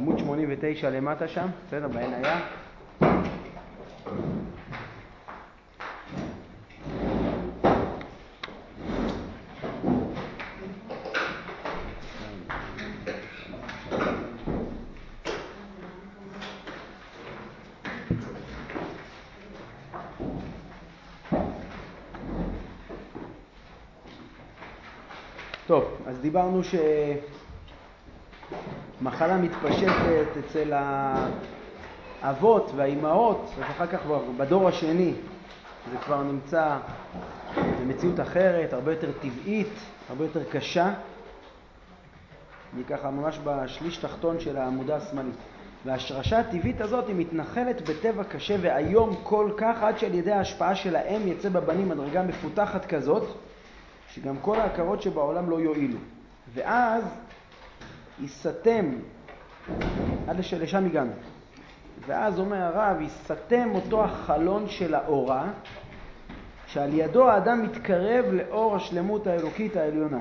עמוד 89 למטה שם, בסדר, בעין היה. טוב, אז דיברנו שמחלה מתפשטת אצל האבות והאימהות, ואחר כך בדור השני זה כבר נמצא במציאות אחרת, הרבה יותר טבעית, הרבה יותר קשה. אני ככה ממש בשליש תחתון של העמודה השמאלית. וההשרשה הטבעית הזאת היא מתנחלת בטבע קשה והיום כל כך, עד שעל ידי ההשפעה של האם יצא בבנים מדרגה מפותחת כזאת, שגם כל ההכרות שבעולם לא יועילו. ואז יסתם, עד לשם הגענו. ואז אומר הרב, יסתם אותו החלון של האורה, שעל ידו האדם מתקרב לאור השלמות האלוקית העליונה.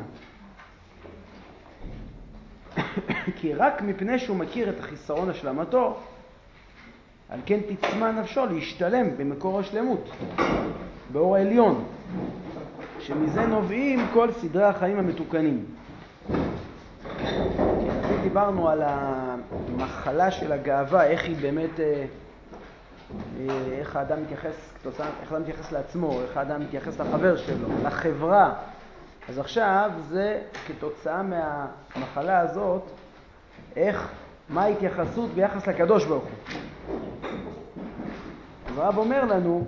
כי רק מפני שהוא מכיר את החיסרון השלמתו, על כן תצמא נפשו להשתלם במקור השלמות, באור העליון, שמזה נובעים כל סדרי החיים המתוקנים. דיברנו על המחלה של הגאווה, איך היא באמת, איך האדם מתייחס, איך האדם מתייחס לעצמו, איך האדם מתייחס לחבר שלו, לחברה. אז עכשיו זה כתוצאה מהמחלה הזאת, מה ההתייחסות ביחס לקדוש ברוך הוא. אז הרב אומר לנו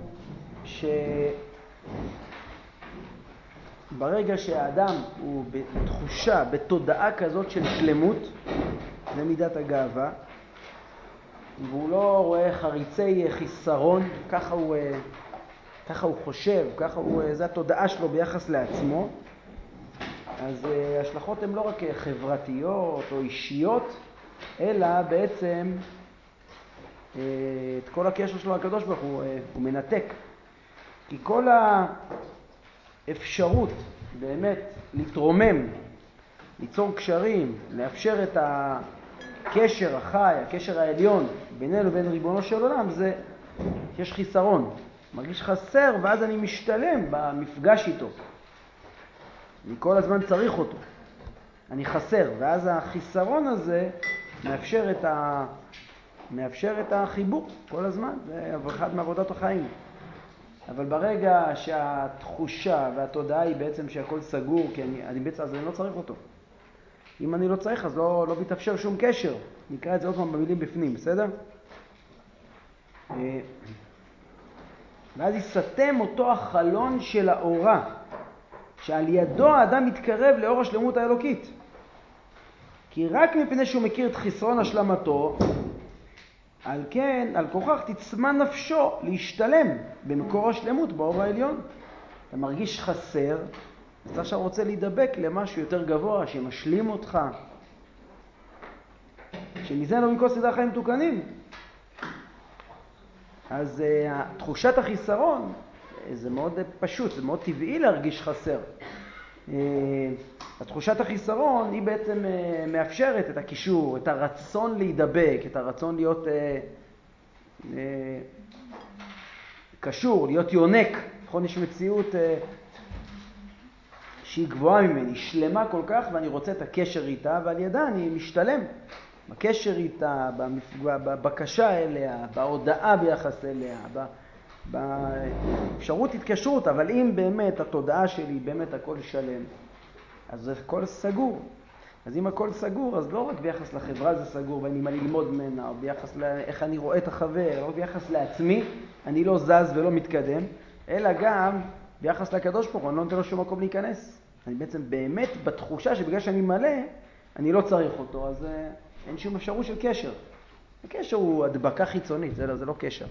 ברגע שהאדם הוא בתחושה, בתודעה כזאת של שלמות, זה מידת הגאווה, והוא לא רואה חריצי חיסרון, ככה הוא חושב, זה התודעה שלו ביחס לעצמו, אז ההשלכות הן לא רק חברתיות או אישיות, אלא בעצם את כל הקשר שלו לקדוש ברוך הוא מנתק. כי כל האפשרות באמת להתרומם, ליצור קשרים, לאפשר את הקשר החי, הקשר העליון בינינו ובין ריבונו של עולם, זה יש חיסרון. מרגיש חסר ואז אני משתלם במפגש איתו. אני כל הזמן צריך אותו. אני חסר, ואז החיסרון הזה מאפשר את החיבור כל הזמן, זה אחד מעבודת החיים. אבל ברגע שהתחושה והתודעה היא בעצם שהכל סגור, כי אני בעצם אז אני לא צריך אותו. אם אני לא צריך אז לא מתאפשר שום קשר. נקרא את זה עוד פעם במילים בפנים, בסדר? ואז יסתם אותו החלון של האורה, שעל ידו האדם מתקרב לאור השלמות האלוקית. כי רק מפני שהוא מכיר את חסרון השלמתו, על כן, על כוכך תצמא נפשו להשתלם במקור השלמות באור העליון. אתה מרגיש חסר, אז אתה עכשיו רוצה להידבק למשהו יותר גבוה, שמשלים אותך, שמזה לא מכל סדרי החיים מתוקנים. אז תחושת החיסרון, זה מאוד פשוט, זה מאוד טבעי להרגיש חסר. התחושת החיסרון היא בעצם מאפשרת את הקישור, את הרצון להידבק, את הרצון להיות קשור, להיות יונק. נכון, יש מציאות שהיא גבוהה ממני, שלמה כל כך, ואני רוצה את הקשר איתה, ועל ידה אני משתלם בקשר איתה, בבקשה אליה, בהודעה ביחס אליה, באפשרות התקשרות. אבל אם באמת התודעה שלי, באמת הכל שלם, אז זה הכל סגור. אז אם הכל סגור, אז לא רק ביחס לחברה זה סגור, ואני מה ללמוד ממנה, או ביחס לאיך אני רואה את החבר, או ביחס לעצמי, אני לא זז ולא מתקדם, אלא גם ביחס לקדוש ברוך הוא, אני לא נותן לו שום מקום להיכנס. אני בעצם באמת בתחושה שבגלל שאני מלא, אני לא צריך אותו, אז אין שום אפשרות של קשר. הקשר הוא הדבקה חיצונית, זה לא קשר.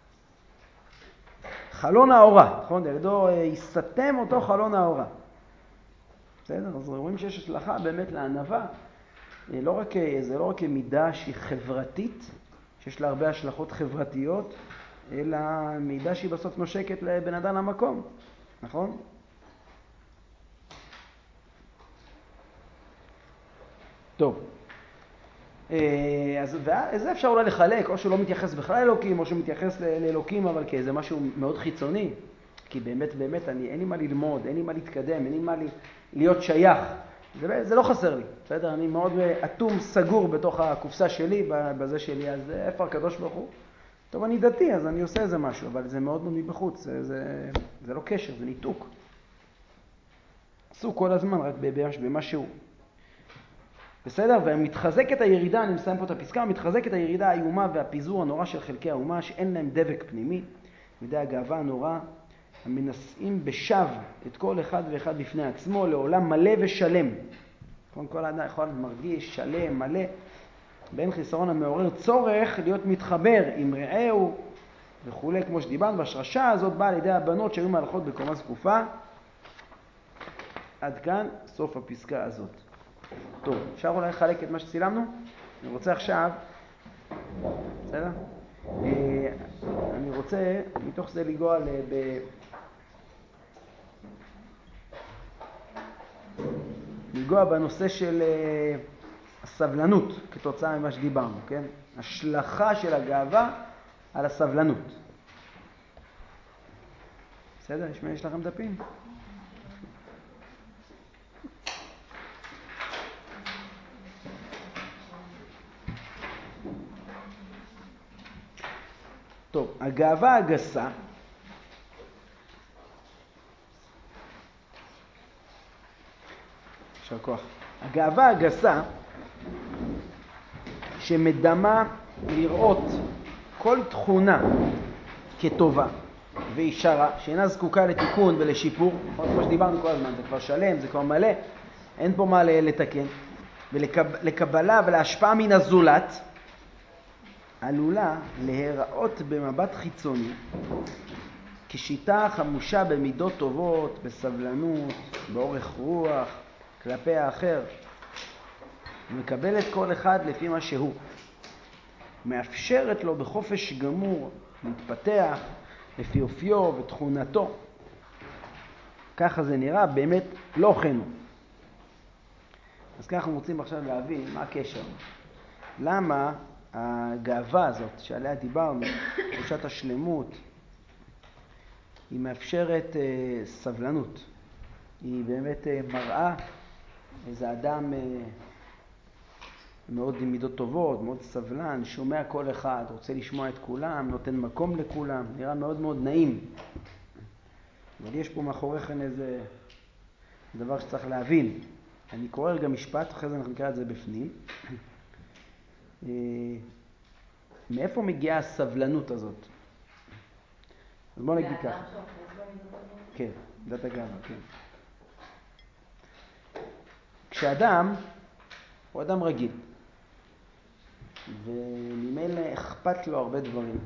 חלון האורה, נכון? לידו יסתם אותו חלון האורה. בסדר? אז רואים שיש השלכה באמת לענווה. זה לא רק מידה שהיא חברתית, שיש לה הרבה השלכות חברתיות, אלא מידה שהיא בסוף נושקת לבן אדם למקום. נכון? טוב. אז זה אפשר אולי לחלק, או שהוא לא מתייחס בכלל לאלוקים, או שהוא מתייחס לאלוקים, אבל כאיזה משהו מאוד חיצוני. כי באמת, אין לי מה ללמוד, אין לי מה להתקדם, אין לי מה להיות שייך. זה לא חסר לי, בסדר? אני מאוד אטום, סגור בתוך הקופסה שלי, בזה שלי, אז איפה הקדוש ברוך הוא? טוב, אני דתי, אז אני עושה איזה משהו, אבל זה מאוד מאוד מבחוץ, זה לא קשר, זה ניתוק. עשו כל הזמן רק במשהו. בסדר? ומתחזקת הירידה, אני מסיים פה את הפסקה, מתחזקת הירידה האיומה והפיזור הנורא של חלקי האומה, שאין להם דבק פנימי, מידי הגאווה הנורא, המנסים בשב את כל אחד ואחד בפני עצמו, לעולם מלא ושלם. כל האדם יכול מרגיש שלם, מלא, בין חיסרון המעורר צורך להיות מתחבר עם רעהו וכו', כמו שדיברנו, והשרשה הזאת באה על ידי הבנות שהיו מהלכות בקומה זקופה. עד כאן, סוף הפסקה הזאת. טוב, אפשר אולי לחלק את מה שצילמנו? אני רוצה עכשיו, בסדר? אני רוצה מתוך זה לגוע לגוע בנושא של הסבלנות, כתוצאה ממה שדיברנו, כן? השלכה של הגאווה על הסבלנות. בסדר? יש לכם דפים? טוב, הגאווה הגסה, יישר כוח. הגאווה הגסה שמדמה לראות כל תכונה כטובה וישרה, שאינה זקוקה לתיקון ולשיפור, כמו שדיברנו כל הזמן, זה כבר שלם, זה כבר מלא, אין פה מה לתקן, ולקבלה ולהשפעה מן הזולת, עלולה להיראות במבט חיצוני כשיטה חמושה במידות טובות, בסבלנות, באורך רוח, כלפי האחר, ומקבלת כל אחד לפי מה שהוא, מאפשרת לו בחופש גמור להתפתח לפי אופיו ותכונתו. ככה זה נראה, באמת לא כן הוא. אז ככה אנחנו רוצים עכשיו להבין מה הקשר. למה הגאווה הזאת שעליה דיברנו, תחושת השלמות, היא מאפשרת סבלנות. היא באמת מראה איזה אדם מאוד עם מידות טובות, מאוד סבלן, שומע כל אחד, רוצה לשמוע את כולם, נותן מקום לכולם, נראה מאוד מאוד נעים. אבל יש פה מאחוריכם איזה דבר שצריך להבין. אני קורא רגע משפט, אחרי זה אנחנו נקרא את זה בפנים. מאיפה מגיעה הסבלנות הזאת? אז בואו נגיד ככה. כן, דת הגאווה, כן. כשאדם הוא אדם רגיל, וממילא אכפת לו הרבה דברים,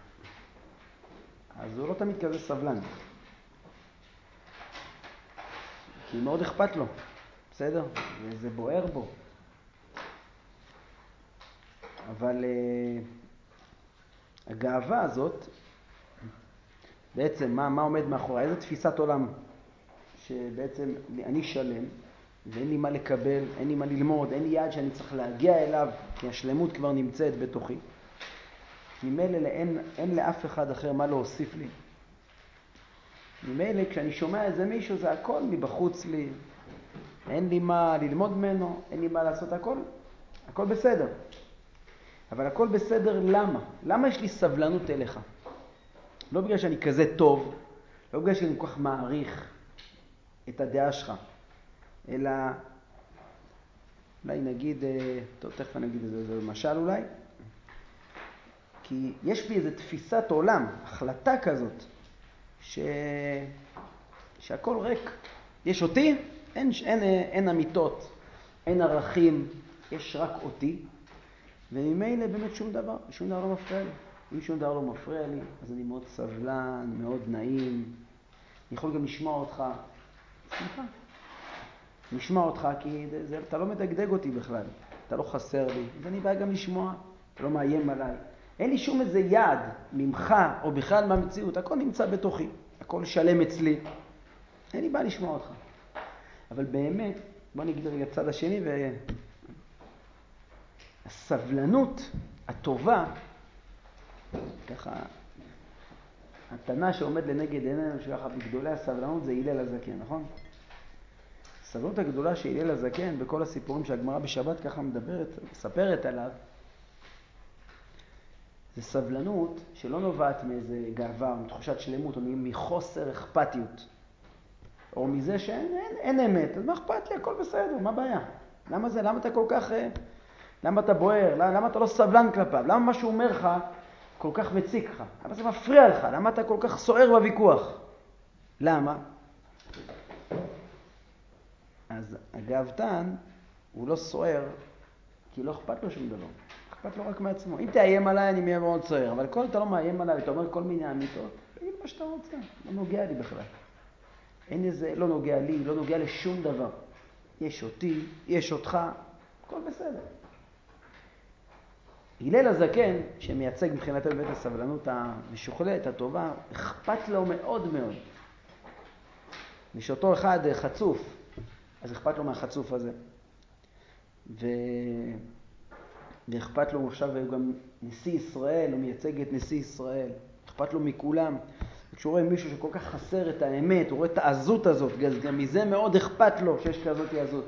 אז הוא לא תמיד כזה סבלן. כי מאוד אכפת לו, בסדר? וזה בוער בו. אבל הגאווה הזאת, בעצם מה עומד מאחורי? איזה תפיסת עולם? שבעצם אני שלם, ואין לי מה לקבל, אין לי מה ללמוד, אין לי יעד שאני צריך להגיע אליו, כי השלמות כבר נמצאת בתוכי. ממילא אין לאף אחד אחר מה להוסיף לי. ממילא כשאני שומע איזה מישהו, זה הכל מבחוץ לי. אין לי מה ללמוד ממנו, אין לי מה לעשות, הכל בסדר. אבל הכל בסדר למה? למה יש לי סבלנות אליך? לא בגלל שאני כזה טוב, לא בגלל שאני כל כך מעריך את הדעה שלך, אלא אולי נגיד, טוב, תכף נגיד זה משל אולי, כי יש בי איזו תפיסת עולם, החלטה כזאת, שהכל ריק. יש אותי, אין אמיתות, אין ערכים, יש רק אותי, וממילא באמת שום דבר לא מפריע לי. אם שום דבר לא מפריע לי, אז אני מאוד סבלן, מאוד נעים. אני יכול גם לשמוע אותך, סליחה. נשמע אותך כי אתה לא מדגדג אותי בכלל, אתה לא חסר לי, אז אני בא גם לשמוע, אתה לא מאיים עליי. אין לי שום איזה יד ממך או בכלל מהמציאות, הכל נמצא בתוכי, הכל שלם אצלי. אין לי בא לשמוע אותך. אבל באמת, בוא נגיד רגע צד השני הסבלנות הטובה, ככה, התנא שעומד לנגד עינינו שככה בגדולי הסבלנות זה הלל הזקן, נכון? הסבלנות הגדולה של הלל הזקן בכל הסיפורים שהגמרא בשבת ככה מספרת עליו, זה סבלנות שלא נובעת מאיזה גאווה, מתחושת שלמות או מחוסר אכפתיות. או מזה שאין אמת, אז מה אכפת לי? הכל בסדר, מה הבעיה? למה זה? למה אתה כל כך... למה אתה בוער? למה אתה לא סבלן כלפיו? למה מה שהוא אומר לך כל כך מציק לך? למה זה מפריע לך? למה אתה כל כך סוער בוויכוח? למה? אז הגאוותן הוא לא סוער כי לא אכפת לו שום דבר. אכפת לו רק מעצמו. אם תאיים עליי אני מהיה מאוד סוער, אבל כל אתה לא מאיים עליי ואתה אומר כל מיני אמיתות, תגיד מה שאתה רוצה, לא נוגע לי בכלל. אין איזה, לא נוגע לי, לא נוגע לשום דבר. יש אותי, יש אותך, הכל בסדר. הלל הזקן, שמייצג מבחינת בית הסבלנות המשוכלת, הטובה, אכפת לו מאוד מאוד. ושאותו אחד חצוף, אז אכפת לו מהחצוף הזה. ואכפת לו עכשיו, הוא גם נשיא ישראל, הוא מייצג את נשיא ישראל. אכפת לו מכולם. כשהוא רואה מישהו שכל כך חסר את האמת, הוא רואה את העזות הזאת, גם מזה מאוד אכפת לו שיש כזאת עזות.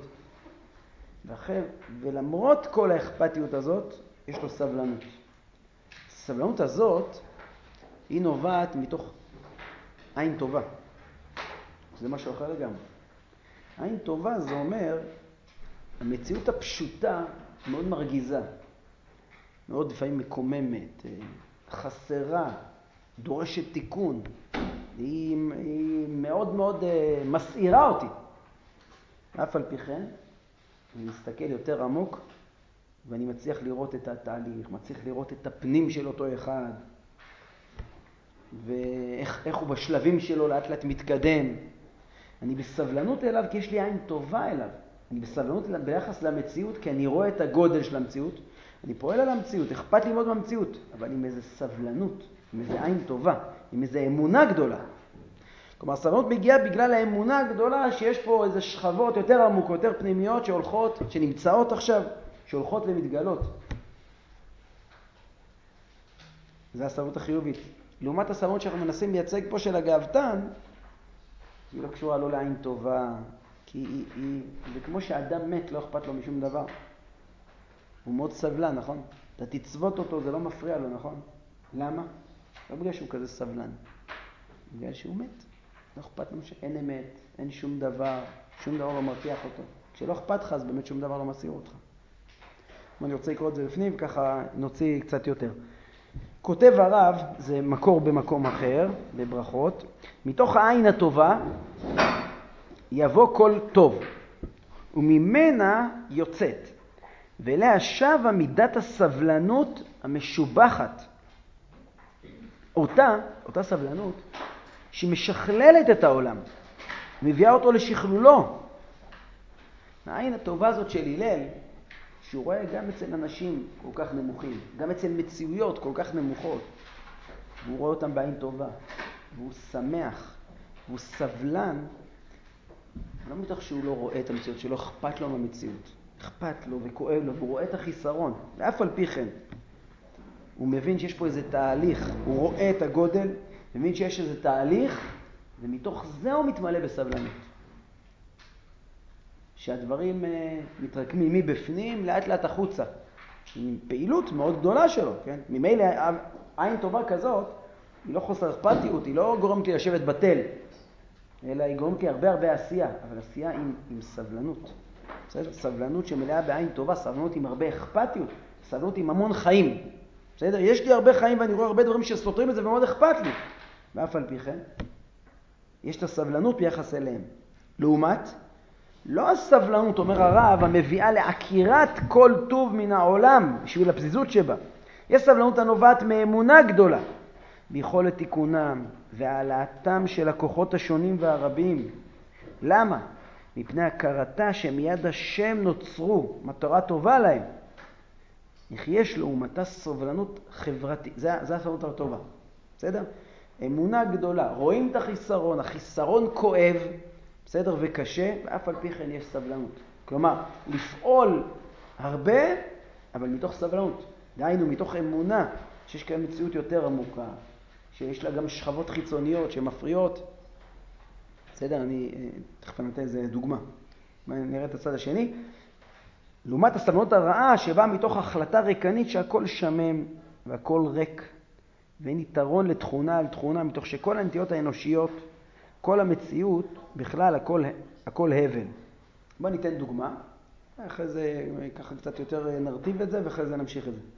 ולמרות כל האכפתיות הזאת, יש לו סבלנות. הסבלנות הזאת, היא נובעת מתוך עין טובה. זה משהו אחר לגמרי. עין טובה זה אומר, המציאות הפשוטה מאוד מרגיזה, מאוד לפעמים מקוממת, חסרה, דורשת תיקון. היא מאוד מאוד מסעירה אותי. אף על פי כן, אני מסתכל יותר עמוק, ואני מצליח לראות את התהליך, מצליח לראות את הפנים של אותו אחד, ואיך הוא בשלבים שלו לאט לאט מתקדם. אני בסבלנות אליו כי יש לי עין טובה אליו. אני בסבלנות ביחס למציאות כי אני רואה את הגודל של המציאות. אני פועל על המציאות, אכפת לי מאוד מהמציאות, אבל עם איזה סבלנות, עם איזה עין טובה, עם איזה אמונה גדולה. כלומר, הסבלנות מגיעה בגלל האמונה הגדולה שיש פה איזה שכבות יותר עמוקות, יותר פנימיות שהולכות, שנמצאות עכשיו, שהולכות ומתגלות. זה הסבלנות החיובית. לעומת הסבלנות שאנחנו מנסים לייצג פה של הגאוותן, היא לא קשורה לא לעין טובה, כי זה כמו שאדם מת, לא אכפת לו משום דבר. הוא מאוד סבלן, נכון? אתה תצוות אותו, זה לא מפריע לו, נכון? למה? לא בגלל שהוא כזה סבלן. בגלל שהוא מת. לא אכפת לו שאין אמת, אין שום דבר, שום דבר לא מרתיח אותו. כשלא אכפת לך, אז באמת שום דבר לא מסעיר אותך. אני רוצה לקרוא את זה בפנים, וככה נוציא קצת יותר. כותב הרב, זה מקור במקום אחר, בברכות, מתוך העין הטובה יבוא כל טוב, וממנה יוצאת, ואליה שבה מידת הסבלנות המשובחת. אותה סבלנות שמשכללת את העולם, מביאה אותו לשכלולו. העין הטובה הזאת של הלל, שהוא רואה גם אצל אנשים כל כך נמוכים, גם אצל מציאויות כל כך נמוכות, והוא רואה אותם בעין טובה, והוא שמח, והוא סבלן, לא מתוך שהוא לא רואה את המציאות, שלא אכפת לו מהמציאות, אכפת לו וכואב לו, והוא רואה את החיסרון, ואף על פי כן. הוא מבין שיש פה איזה תהליך, הוא רואה את הגודל, מבין שיש איזה תהליך, ומתוך זה הוא מתמלא בסבלנות. שהדברים מתרקמים מבפנים לאט לאט החוצה. עם פעילות מאוד גדולה שלו, כן? ממילא עין טובה כזאת, היא לא חוסר אכפתיות, היא לא גורמת לי לשבת בתל, אלא היא גורמת לי הרבה עשייה, אבל עשייה עם סבלנות. בסדר? סבלנות שמלאה בעין טובה, סבלנות עם הרבה אכפתיות, סבלנות עם המון חיים. בסדר? יש לי הרבה חיים ואני רואה הרבה דברים שסותרים את זה ומאוד אכפת לי. ואף על פי כן, יש את הסבלנות ביחס אליהם. לעומת, לא הסבלנות, אומר הרב, המביאה לעקירת כל טוב מן העולם, בשביל הפזיזות שבה. יש סבלנות הנובעת מאמונה גדולה, ביכולת תיקונם והעלאתם של הכוחות השונים והרבים. למה? מפני הכרתה שמיד השם נוצרו, מטרה טובה להם. איך יש לעומתה סבלנות חברתית, זה הסבלנות הטובה. בסדר? אמונה גדולה, רואים את החיסרון, החיסרון כואב, בסדר וקשה, ואף על פי כן יש סבלנות. כלומר, לפעול הרבה, אבל מתוך סבלנות. דהיינו, מתוך אמונה שיש כאן מציאות יותר עמוקה, שיש לה גם שכבות חיצוניות שמפריעות. בסדר, אני תכף נתן איזה דוגמה. נראה את הצד השני. לעומת הסבלנות הרעה שבאה מתוך החלטה ריקנית שהכל שמם והכל ריק, ואין יתרון לתכונה על תכונה, מתוך שכל הנטיות האנושיות, כל המציאות, בכלל הכל הבל. בוא ניתן דוגמה, אחרי זה ככה קצת יותר נרטיב את זה, ואחרי זה נמשיך את זה.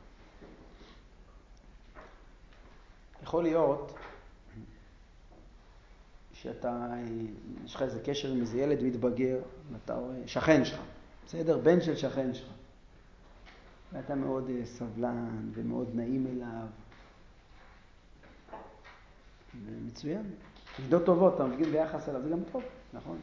יכול להיות שאתה, יש לך איזה קשר עם איזה ילד מתבגר, ואתה רואה, שכן שלך, בסדר? בן של שכן שלך. ואתה מאוד סבלן ומאוד נעים אליו. ומצוין. עובדות טובות, אתה מפגיל ביחס אליו, זה גם טוב, נכון?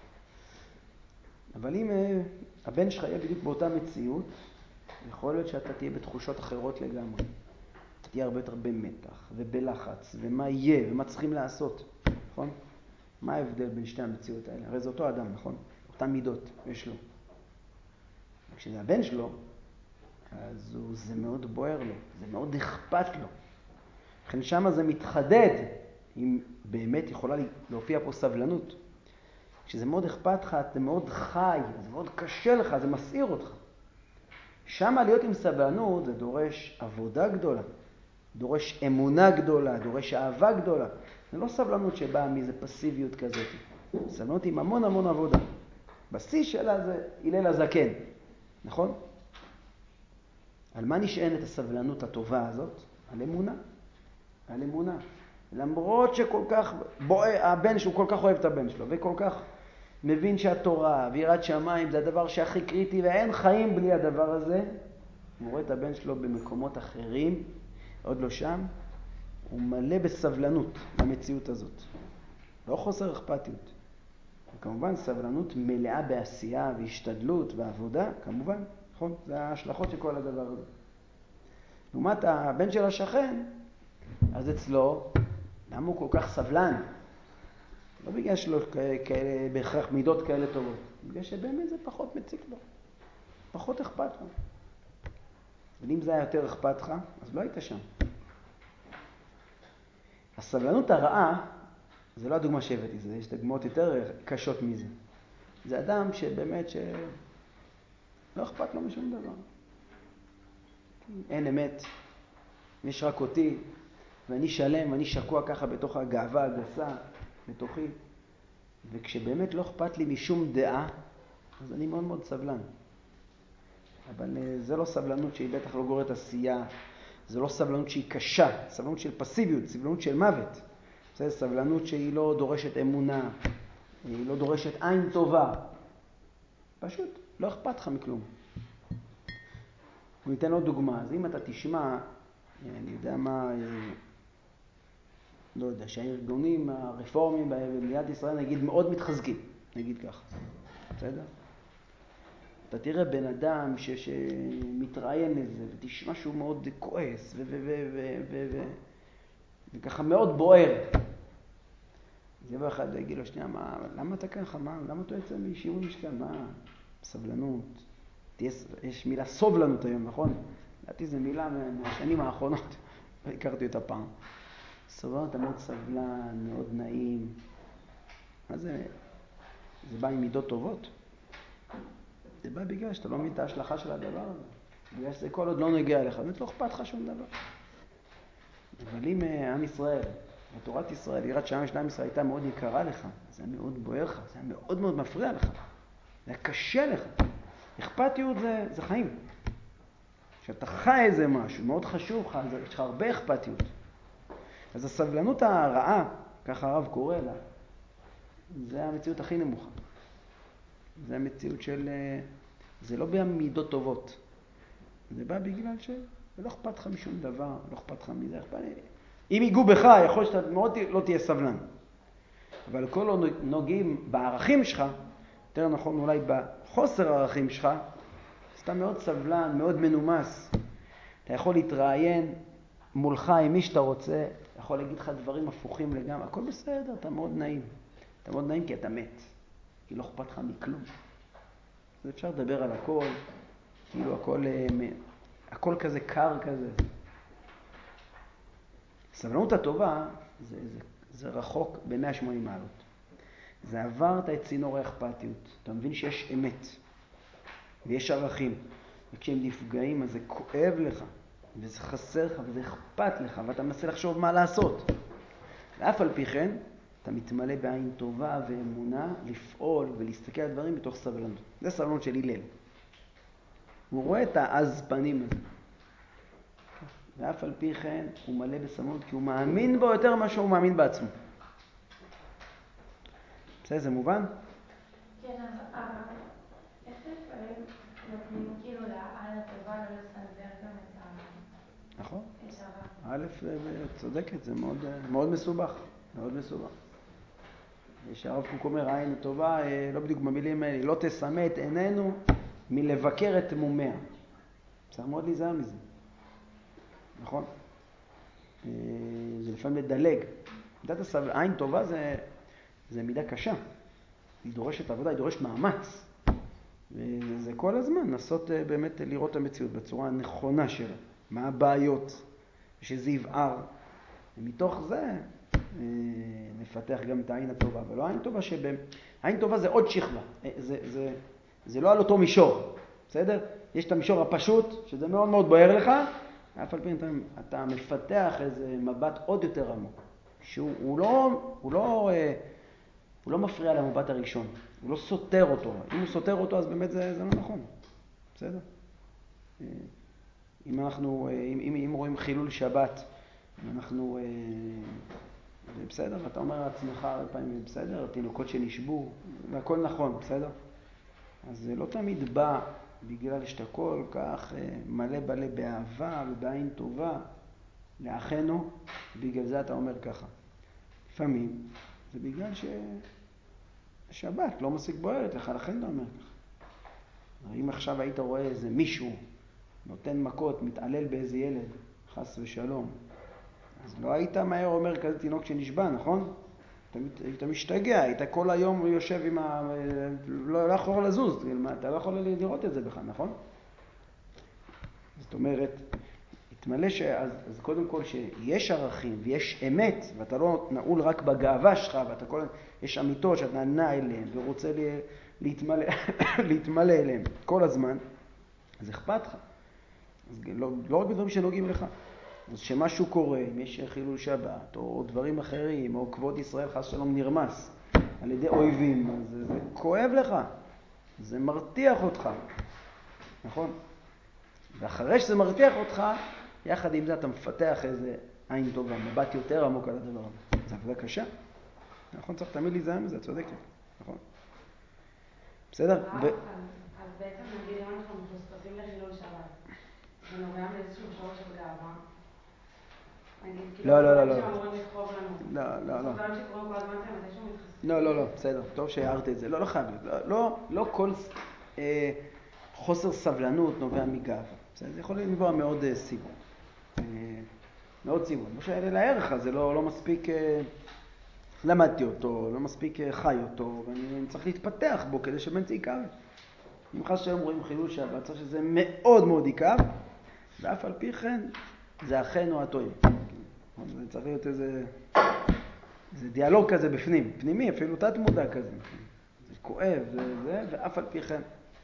אבל אם הבן שלך יהיה בדיוק באותה מציאות, יכול להיות שאתה תהיה בתחושות אחרות לגמרי. אתה תהיה הרבה יותר במתח ובלחץ, ומה יהיה ומה צריכים לעשות, נכון? מה ההבדל בין שתי המציאות האלה? הרי זה אותו אדם, נכון? אותן מידות יש לו. כשזה הבן שלו, אז זה מאוד בוער לו, זה מאוד אכפת לו. לכן שמה זה מתחדד, אם באמת יכולה להופיע פה סבלנות. כשזה מאוד אכפת לך, אתה מאוד חי, זה מאוד קשה לך, זה מסעיר אותך. שמה להיות עם סבלנות זה דורש עבודה גדולה, דורש אמונה גדולה, דורש אהבה גדולה. זה לא סבלנות שבאה מאיזה פסיביות כזאת. סבלנות עם המון המון עבודה. בשיא שלה זה הלל הזקן, נכון? על מה נשענת הסבלנות הטובה הזאת? על אמונה. על אמונה. למרות שכל כך הבן שהוא כל כך אוהב את הבן שלו, וכל כך מבין שהתורה ויראת שמיים זה הדבר שהכי קריטי, ואין חיים בלי הדבר הזה, הוא רואה את הבן שלו במקומות אחרים, עוד לא שם, הוא מלא בסבלנות במציאות הזאת. לא חוסר אכפתיות. וכמובן סבלנות מלאה בעשייה והשתדלות ועבודה, כמובן, נכון? זה ההשלכות של כל הדבר הזה. לעומת הבן של השכן, אז אצלו, למה הוא כל כך סבלן? לא בגלל שלו כאלה, בהכרח מידות כאלה טובות. בגלל שבאמת זה פחות מציק לו. פחות אכפת לו. ואם זה היה יותר אכפת לך, אז לא היית שם. הסבלנות הרעה, זה לא הדוגמה שהבאתי, יש דוגמאות יותר קשות מזה. זה אדם שבאמת לא אכפת לו משום דבר. אין אמת, יש רק אותי, ואני שלם, ואני שקוע ככה בתוך הגאווה הגסה, בתוכי. וכשבאמת לא אכפת לי משום דעה, אז אני מאוד מאוד סבלן. אבל זה לא סבלנות שהיא בטח לא גוררת עשייה, זה לא סבלנות שהיא קשה, סבלנות של פסיביות, סבלנות של מוות. זה סבלנות שהיא לא דורשת אמונה, היא לא דורשת עין טובה. פשוט לא אכפת לך מכלום. וניתן עוד דוגמה. אז אם אתה תשמע, אני יודע מה, לא יודע, שהארגונים הרפורמיים במדינת ישראל נגיד מאוד מתחזקים, נגיד ככה. בסדר? אתה תראה בן אדם שמתראיין לזה ותשמע שהוא מאוד כועס וככה מאוד בוער. אז יבוא אחד ויגיד לו, שנייה, למה אתה ככה? למה אתה יוצא משיעור משקל? מה? סבלנות. יש מילה סובלנות היום, נכון? לדעתי זו מילה מהשנים האחרונות. הכרתי אותה פעם. סבלנות, אתה מאוד סבלן, מאוד נעים. מה זה? זה בא עם מידות טובות. זה בא בגלל שאתה לא מבין את ההשלכה של הדבר הזה. בגלל שזה כל עוד לא נגיע לך, באמת לא אכפת לך שום דבר. אבל אם עם ישראל, ותורת ישראל, יראת שמיים של עם ישראל הייתה מאוד יקרה לך, זה היה מאוד בוער לך, זה היה מאוד מאוד מפריע לך. זה היה קשה לך. אכפתיות זה חיים. כשאתה חי איזה משהו, מאוד חשוב לך, יש לך הרבה אכפתיות. אז הסבלנות הרעה, ככה הרב קורא לה, זה המציאות הכי נמוכה. זה המציאות של, זה לא במידות טובות. זה בא בגלל שלא אכפת לך משום דבר, לא אכפת לך מזה, אכפת לי. אם ייגעו בך, יכול שאתה מאוד לא תהיה סבלן. אבל כל לא נוגעים בערכים שלך, יותר נכון אולי בחוסר הערכים שלך, אז אתה מאוד סבלן, מאוד מנומס. אתה יכול להתראיין מולך עם מי שאתה רוצה, יכול להגיד לך דברים הפוכים לגמרי, הכל בסדר, אתה מאוד נעים. אתה מאוד נעים כי אתה מת, כי לא אכפת לך מכלום. אז אפשר לדבר על הכל, כאילו הכל כזה קר כזה. הסבלנות הטובה זה רחוק ב-180 מעלות. זה עברת את צינור האכפתיות. אתה מבין שיש אמת ויש ערכים. וכשהם נפגעים אז זה כואב לך וזה חסר לך וזה אכפת לך ואתה מנסה לחשוב מה לעשות. ואף על פי כן אתה מתמלא בעין טובה ואמונה לפעול ולהסתכל על דברים בתוך סבלנות. זה סבלנות של הלל. הוא רואה את העז פנים הזה. ואף על פי כן הוא מלא בסבלנות כי הוא מאמין בו יותר ממה שהוא מאמין בעצמו. בסדר, זה מובן? כן, אבל איך לפעמים נותנים כאילו לעל הטובה לא לסנזר גם את ה... נכון. א', צודקת, זה מאוד מסובך. מאוד מסובך. שהרב קוק אומר, העין הטובה, לא בדיוק במילים האלה, לא תסמא את עינינו מלבקר את מומיה. צריך מאוד להיזהר מזה. נכון? זה לפעמים לדלג. עין טובה זה מידה קשה. היא דורשת עבודה, היא דורשת מאמץ. וזה כל הזמן, לנסות באמת לראות את המציאות בצורה הנכונה שלה. מה הבעיות? שזה יבער. ומתוך זה נפתח גם את העין הטובה. אבל לא העין טובה העין טובה זה עוד שכבה. זה לא על אותו מישור. בסדר? יש את המישור הפשוט, שזה מאוד מאוד בוער לך. אף על פי אתה מפתח איזה מבט עוד יותר עמוק. שהוא לא מפריע למבט הראשון. הוא לא סותר אותו. אם הוא סותר אותו, אז באמת זה לא נכון. בסדר? אם רואים חילול שבת, אנחנו... זה בסדר, ואתה אומר לעצמך הרבה פעמים, בסדר, תינוקות שנשבו, והכל נכון, בסדר? אז זה לא תמיד בא בגלל שאתה כל כך מלא באהבה ובעין טובה לאחינו, בגלל זה אתה אומר ככה. לפעמים זה בגלל ששבת לא מספיק בוערת לך, לכן אתה אומר ככה. אם עכשיו היית רואה איזה מישהו נותן מכות, מתעלל באיזה ילד, חס ושלום, אז לא היית מהר אומר כזה תינוק שנשבע, נכון? אתה משתגע, היית כל היום יושב עם לא יכול לזוז, אתה לא יכול לראות את זה בכלל, נכון? זאת אומרת, התמלא אז קודם כל שיש ערכים ויש אמת, ואתה לא נעול רק בגאווה שלך, יש אמיתות שאתה נע אליהם ורוצה להתמלא אליהם כל הזמן, אז אכפת לך. אז לא רק בדברים שנוגעים לך. אז שמשהו קורה, אם יש חילול שבת, או דברים אחרים, או כבוד ישראל חס שלום נרמס על ידי אויבים, אז זה כואב לך, זה מרתיח אותך, נכון? ואחרי שזה מרתיח אותך, יחד עם זה אתה מפתח איזה עין טובה, מבט יותר עמוק על הדבר הזה. זה עבודה קשה, נכון? צריך תמיד להיזהר מזה, צודקת, נכון? בסדר? אז בעצם נגיד אם אנחנו מפוספסים לחילול שבת, זה נובע מאיזשהו שורש של גאווה? לא. שאמורים לכתוב לנו. לא. זה דברים שקוראים כל הזמן שהם מתישהו מתחספים. לא, בסדר, טוב שהערת את זה. לא חייב. לא כל חוסר סבלנות נובע מגאווה. זה יכול לנבוע מאוד סיבות. מאוד סיבות. כמו שלהער לך, זה לא מספיק, למדתי אותו, לא מספיק חי אותו, ואני צריך להתפתח בו כדי שבאמת זה יקר. אם חס שהיום רואים חילול שבת, צריך שזה מאוד מאוד יקר, ואף על פי כן, זה אחינו הטועים. זה צריך להיות איזה דיאלוג כזה בפנים, פנימי, אפילו תת מודע כזה. זה כואב, ואף על פי כן.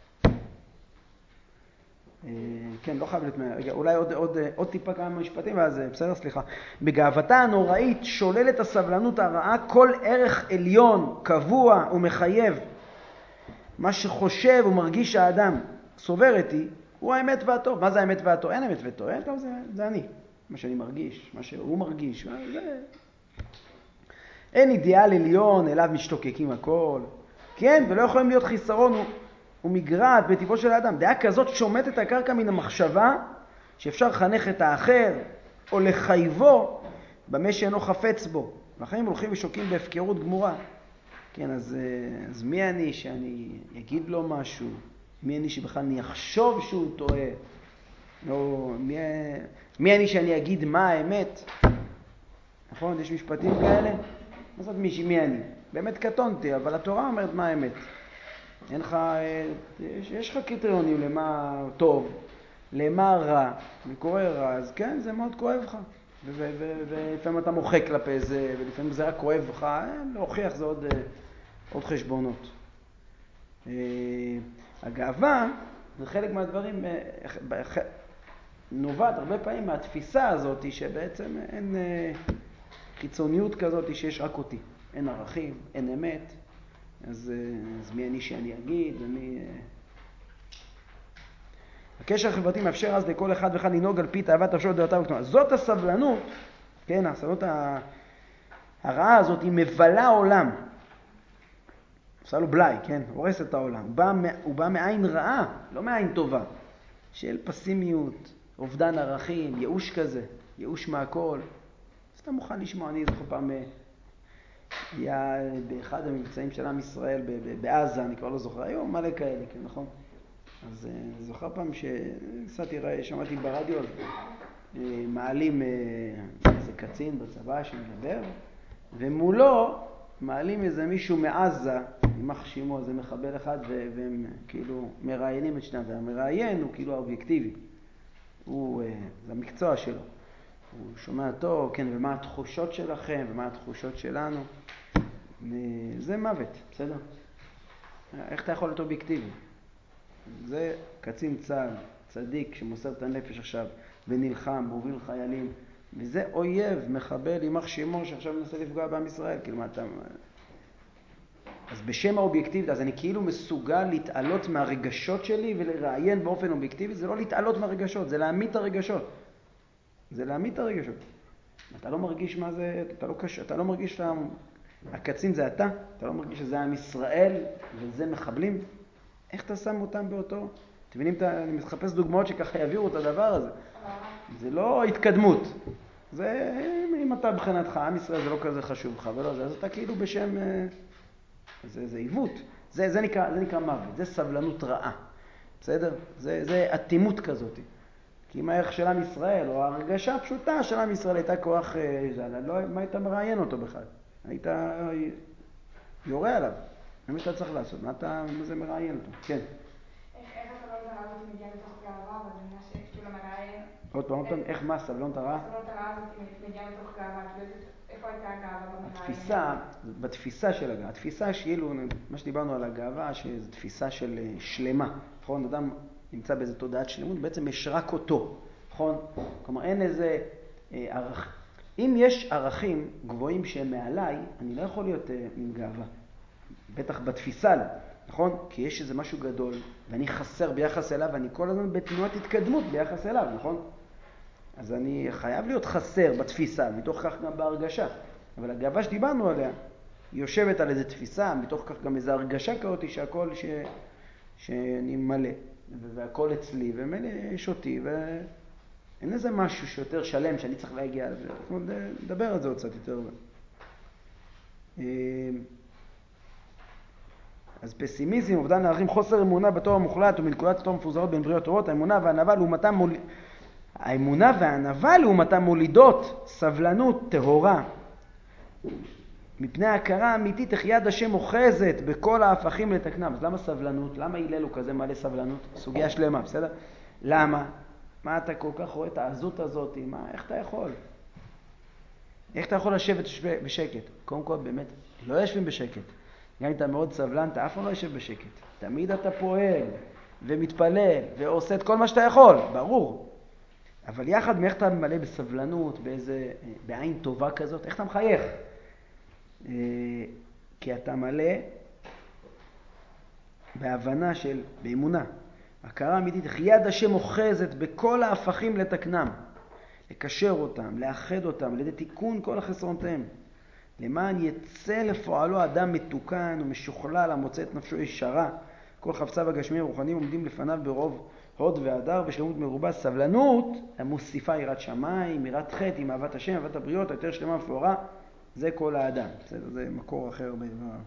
כן, לא חייב להתמהר. רגע, אולי עוד טיפה כמה משפטים, ואז בסדר, סליחה. בגאוותה הנוראית שוללת הסבלנות הרעה כל ערך עליון, קבוע ומחייב. מה שחושב ומרגיש האדם סוברת הוא האמת והטוב. מה זה האמת והטוב? אין אמת וטוב, אין טוב, זה אני. מה שאני מרגיש, מה שהוא מרגיש, זה... אין אידיאל עליון, אליו משתוקקים הכל. כן, ולא יכולים להיות חיסרון ומגרעת בטבעו של האדם. דעה כזאת שומט את הקרקע מן המחשבה שאפשר לחנך את האחר או לחייבו במה שאינו חפץ בו. לכן הם הולכים ושוקים בהפקרות גמורה. כן, אז מי אני שאני אגיד לו משהו? מי אני שבכלל אני אחשוב שהוא טועה? או מי אני שאני אגיד מה האמת? נכון? יש משפטים כאלה? מה זאת מי אני? באמת קטונתי, אבל התורה אומרת מה האמת. אין לך, יש לך קריטריונים למה טוב, למה רע, וקורה רע, אז כן, זה מאוד כואב לך. ולפעמים אתה מוחק כלפי זה, ולפעמים זה רק כואב לך, להוכיח זה עוד חשבונות. הגאווה, זה חלק מהדברים, נובעת הרבה פעמים מהתפיסה הזאת, שבעצם אין חיצוניות כזאת שיש רק אותי. אין ערכים, אין אמת, אז מי אני שאני אגיד, הקשר החברתי מאפשר אז לכל אחד ואחד לנהוג על פי תאוות נפשו ודעותיו וקטנות. זאת הסבלנות, כן, הסבלנות הרעה הזאת היא מבלה עולם. עושה לו בלי, כן, הורס את העולם. הוא בא מעין רעה, לא מעין טובה, של פסימיות, אובדן ערכים, ייאוש כזה, ייאוש מהכל. אז אתה מוכן לשמוע, אני זוכר פעם, היה באחד המבצעים של עם ישראל בעזה, אני כבר לא זוכר, היום מלא כאלה, כן, נכון? אז אני זוכר פעם שמעתי ברדיו, אז מעלים איזה קצין בצבא שמדבר, ומולו מעלים איזה מישהו מעזה, יימח שמו, איזה מחבל אחד, והם כאילו מראיינים את שנם, והמראיין הוא כאילו האובייקטיבי, זה המקצוע שלו. הוא שומע טוב, כן, ומה התחושות שלכם, ומה התחושות שלנו. זה מוות, בסדר? איך אתה יכול להיות אובייקטיבי? זה קצין צה"ל, צדיק, שמוסר את הנפש עכשיו, ונלחם, מוביל חיילים, וזה אויב, מחבל, יימח שמו, שעכשיו מנסה לפגוע בעם ישראל. כאילו, מה אתה... אז בשם האובייקטיבית, אז אני כאילו מסוגל להתעלות מהרגשות שלי ולראיין באופן אובייקטיבי. זה לא להתעלות מהרגשות, זה להעמיד את הרגשות. זה להעמיד את הרגשות. אתה לא מרגיש מה זה, אתה לא מרגיש הקצין זה אתה לא מרגיש שזה עם ישראל וזה מחבלים. איך אתה שם אותם באותו? אתם מבינים, אני מחפש דוגמאות שככה יעבירו את הדבר הזה. זה לא התקדמות. זה, אם אתה מבחינתך, עם ישראל זה לא כזה חשוב לך, ולא זה, אז אתה כאילו בשם, זה עיוות. זה נקרא מוות, זה סבלנות רעה. בסדר? זה אטימות כזאת. כי אם הערך של עם ישראל, או הרגשה הפשוטה של עם ישראל הייתה כוח, מה היית מראיין אותו בכלל? היית יורה עליו. מה שאתה צריך לעשות? מה זה מראיין אותו? כן. איך הסבלנות הרעה הזאת מגיעה מתוך גאווה, אבל אני מבינה שכאילו מראיין... עוד פעם, איך מה הסבלנות הרעה? הסבלנות הרעה הזאת מגיעה מתוך גאווה, כאילו איפה הייתה הגאווה במראיין? בתפיסה של הגאווה. התפיסה שאילו, מה שדיברנו על הגאווה, שזו תפיסה של שלמה. נכון? אדם נמצא באיזו תודעת שלמות, בעצם יש רק אותו. נכון? כלומר, אין איזה ערך. אם יש ערכים גבוהים שהם מעליי, אני לא יכול להיות עם גאווה. בטח בתפיסה, נכון? כי יש איזה משהו גדול, ואני חסר ביחס אליו, ואני כל הזמן בתנועת התקדמות ביחס אליו, נכון? אז אני חייב להיות חסר בתפיסה, מתוך כך גם בהרגשה. אבל הגאווה שדיברנו עליה, היא יושבת על איזו תפיסה, מתוך כך גם איזו הרגשה כאותי שהכל שאני מלא, והכל אצלי, ומלא יש אותי, ואין איזה משהו שיותר שלם שאני צריך להגיע על זה. אנחנו נדבר על זה עוד קצת יותר. אז פסימיזם, אובדן הערכים, חוסר אמונה בתור המוחלט ומנקודת התור מפוזרות בין בריאות תורות, האמונה והענווה לעומתם מולידות סבלנות טהורה. מפני ההכרה האמיתית איך יד השם אוחזת בכל ההפכים לתקנם. אז למה סבלנות? למה הלל הוא כזה מלא סבלנות? סוגיה שלמה, בסדר? למה? מה אתה כל כך רואה את העזות הזאת? איך אתה יכול? איך אתה יכול לשבת בשקט? קודם כל באמת, לא ישבים בשקט. גם אם אתה מאוד סבלן, אתה אף פעם לא יושב בשקט. תמיד אתה פועל ומתפלל ועושה את כל מה שאתה יכול, ברור. אבל יחד מאיך אתה ממלא בסבלנות, בעין טובה כזאת, איך אתה מחייך? כי אתה מלא בהבנה באמונה. הכרה אמיתית, איך יד השם אוחזת בכל ההפכים לתקנם. לקשר אותם, לאחד אותם, לידי תיקון כל החסרונותיהם. למען יצא לפועלו אדם מתוקן ומשוכלל המוצא את נפשו ישרה. כל חפציו הגשמיים הרוחניים עומדים לפניו ברוב הוד והדר ושלמות מרובה. סבלנות המוסיפה יראת שמיים, יראת חטא, עם אהבת השם, אהבת הבריות, יותר שלמה ופוארה. זה כל האדם. זה מקור אחר בדבר.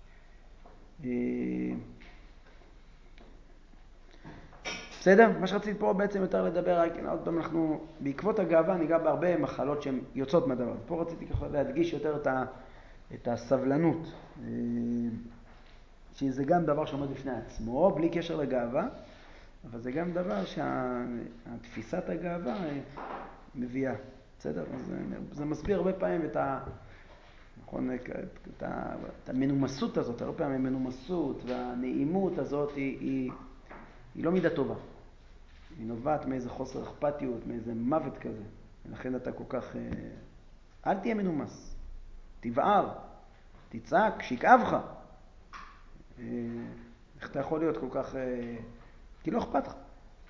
בסדר? מה שרציתי פה בעצם יותר לדבר, עוד פעם אנחנו, בעקבות הגאווה ניגע בהרבה מחלות שהן יוצאות מהדבר. פה רציתי ככה להדגיש יותר את הסבלנות. שזה גם דבר שעומד בפני עצמו, בלי קשר לגאווה, אבל זה גם דבר שהתפיסת הגאווה מביאה. בסדר? אז זה מסביר הרבה פעמים נכון, את המנומסות הזאת, הרבה פעמים המנומסות והנעימות הזאת היא לא מידה טובה. היא נובעת מאיזה חוסר אכפתיות, מאיזה מוות כזה. ולכן אתה כל כך... אל תהיה מנומס. תבער, תצעק, שיקעב לך. איך אתה יכול להיות כל כך... כי לא אכפת לך.